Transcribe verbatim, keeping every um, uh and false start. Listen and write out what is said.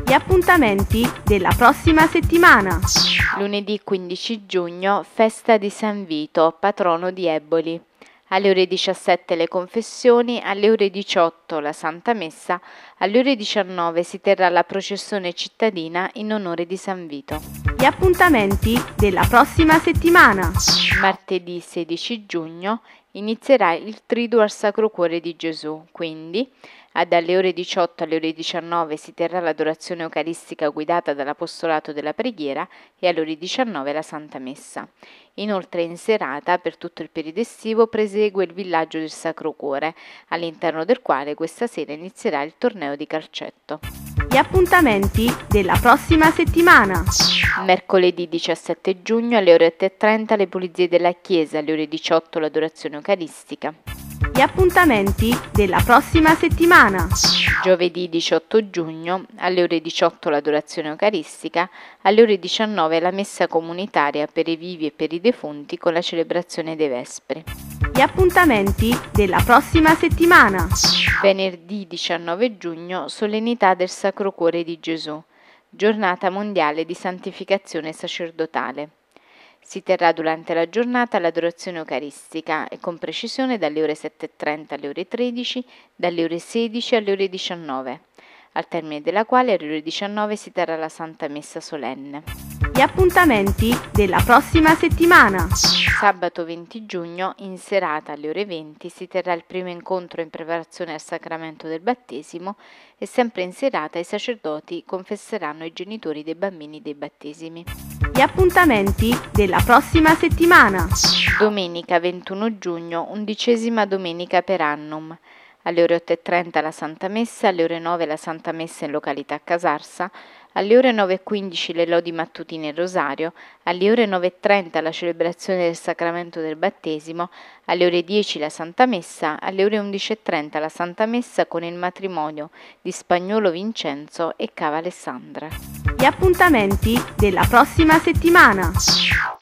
Gli appuntamenti della prossima settimana. Lunedì quindici giugno, festa di San Vito, patrono di Eboli. Alle ore diciassette le confessioni, alle ore diciotto la Santa Messa, alle ore diciannove si terrà la processione cittadina in onore di San Vito. Gli appuntamenti della prossima settimana. Martedì sedici giugno inizierà il Triduo al Sacro Cuore di Gesù, quindi dalle ore diciotto alle ore diciannove si terrà l'adorazione eucaristica guidata dall'Apostolato della Preghiera e alle ore diciannove la Santa Messa. Inoltre in serata, per tutto il periodo estivo, prosegue il villaggio del Sacro Cuore, all'interno del quale questa sera inizierà il torneo di calcetto. Gli appuntamenti della prossima settimana. Mercoledì diciassette giugno alle ore otto e trenta le pulizie della chiesa, alle ore diciotto l'adorazione eucaristica. Gli appuntamenti della prossima settimana. Giovedì diciotto giugno alle ore diciotto l'adorazione eucaristica, alle ore diciannove la messa comunitaria per i vivi e per i defunti con la celebrazione dei Vespri. Gli appuntamenti della prossima settimana. Venerdì diciannove giugno solennità del Sacro Cuore di Gesù, giornata mondiale di santificazione sacerdotale. Si terrà durante la giornata l'adorazione eucaristica e con precisione dalle ore sette e trenta alle ore tredici, dalle ore sedici alle ore diciannove, al termine della quale alle ore diciannove si terrà la Santa Messa solenne. Gli appuntamenti della prossima settimana. Sabato venti giugno, in serata alle ore venti, si terrà il primo incontro in preparazione al sacramento del battesimo e sempre in serata i sacerdoti confesseranno i genitori dei bambini dei battesimi. Gli appuntamenti della prossima settimana. Domenica ventuno giugno, undicesima domenica per annum. Alle ore otto e trenta la Santa Messa, alle ore nove la Santa Messa in località Casarsa, alle ore nove e quindici le lodi mattutine e il rosario, alle ore nove e trenta la celebrazione del sacramento del battesimo, alle ore dieci la Santa Messa, alle ore undici e trenta la Santa Messa con il matrimonio di Spagnuolo Vincenzo e Cava Alessandra. Gli appuntamenti della prossima settimana.